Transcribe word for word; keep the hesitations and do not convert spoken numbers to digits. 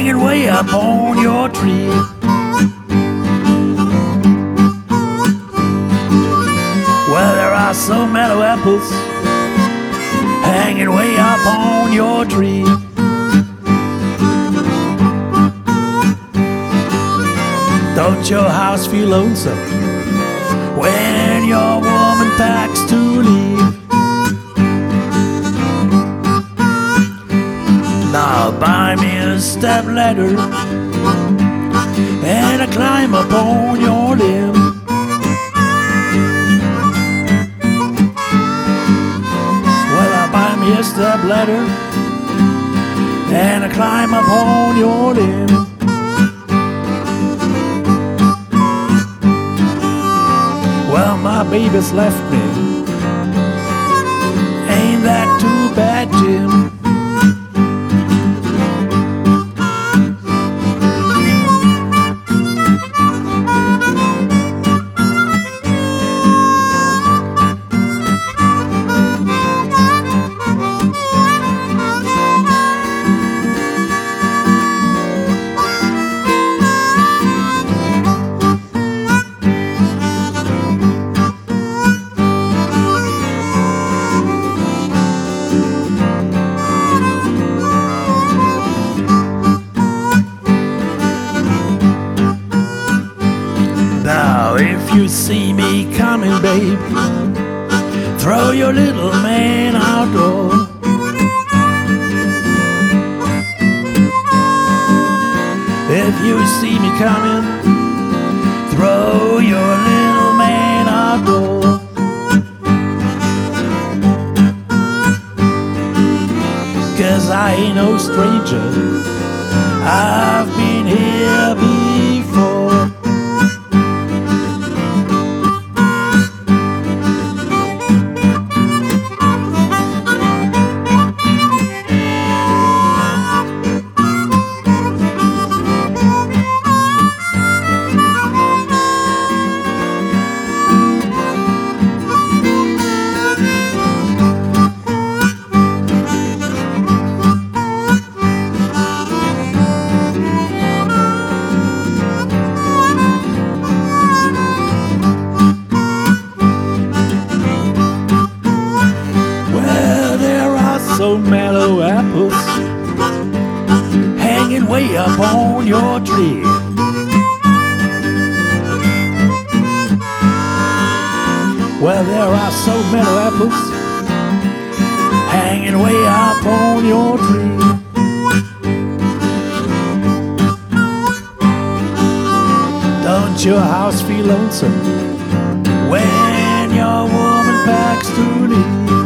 hanging way up on your tree. Well, there are some mellow apples hanging way up on your tree. Don't your house feel lonesome when your woman packs to leave? Now buy me a step ladder and I climb up on your limb. Well, I buy me a step ladder and I climb up on your limb. Well, my baby's left me. Ain't that too bad, Jim? Now, if you see me coming, babe, throw your little man out door. If you see me coming, throw your little man out door. Cause I ain't no stranger, I've been here before. So mellow apples hanging way up on your tree. Well, there are so mellow apples hanging way up on your tree. Don't your house feel lonesome when your woman packs to leave?